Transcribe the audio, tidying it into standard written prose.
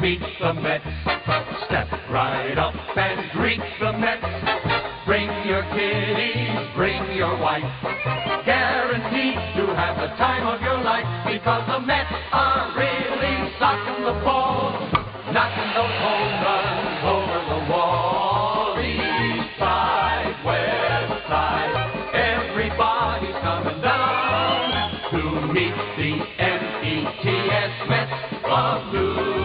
meet the Mets. Step right up and greet the Mets. Bring your kiddies, bring your wife. Guaranteed to have the time of your life, because the Mets are really socking the ball, knocking those home runs over the wall. East side, west side, everybody's coming down to meet the METS Mets of New